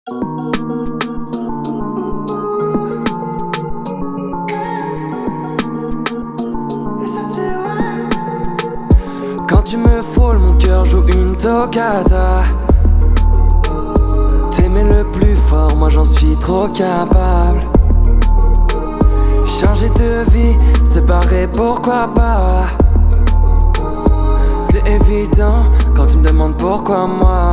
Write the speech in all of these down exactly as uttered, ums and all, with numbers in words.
Quand tu me frôles, mon cœur joue une toccata. T'aimer le plus fort, moi j'en suis trop capable. Changer de vie, séparer, pourquoi pas. C'est évident quand tu me demandes pourquoi moi.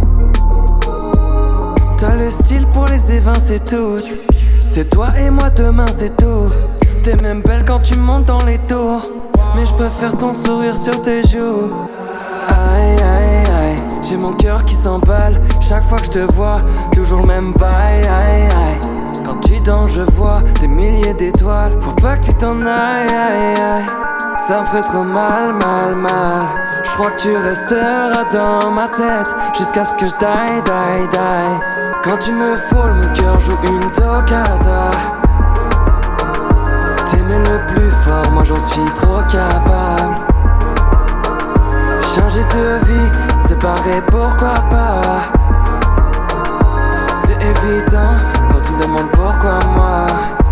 T'as le style pour les évincer toutes. C'est toi et moi demain, c'est tout. T'es même belle quand tu montes dans les tours, mais je préfère ton sourire sur tes joues. Aïe aïe aïe, j'ai mon cœur qui s'emballe chaque fois que je te vois, toujours le même bail. Aïe aïe, quand tu danses je vois des milliers d'étoiles. Faut pas que tu t'en ailles, aïe aïe. Ça me ferait trop mal, mal, mal. Je crois que tu resteras dans ma tête jusqu'à ce que je die, die, die. Quand tu me frôles, mon cœur joue une toccata. T'aimer le plus fort, moi j'en suis trop capable. Changer de vie, séparer, pourquoi pas. C'est évident quand tu me demandes pourquoi moi.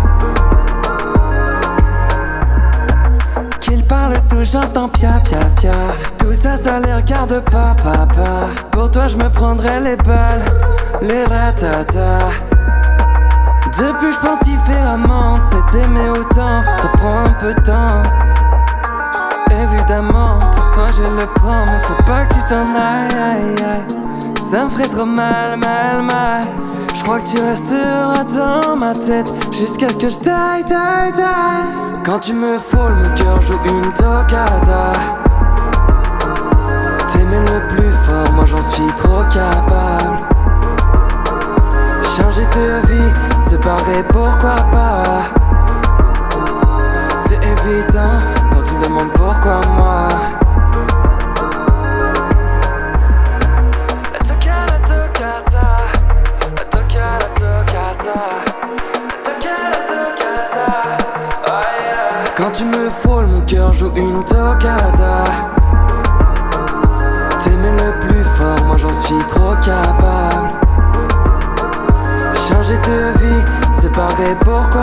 Qu'il parle tout, j'entends pia pia pia. Tout ça, ça les regarde pas, papa. Pour toi, je me prendrais les balles, les ratatas. Depuis, je pense différemment. C'est aimer autant, ça prend un peu de temps. Évidemment, pour toi, je le prends, mais faut pas que tu t'en ailles, aïe, aïe. Ça me ferait trop mal, mal, mal. Je crois que tu resteras dans ma tête jusqu'à ce que je die, die, die. Quand tu me frôles, mon cœur joue une toccata. T'aimer le plus fort, moi j'en suis trop capable. Changer de vie, séparer, pourquoi pas. C'est évident quand tu me demandes pourquoi moi. La toccata, la toccata, la toccata, la toccata, la toccata. Oh yeah. Quand tu me frôles, mon cœur joue une toccata. T'aimer le plus fort, moi j'en suis trop capable. Changer de vie, séparer, pourquoi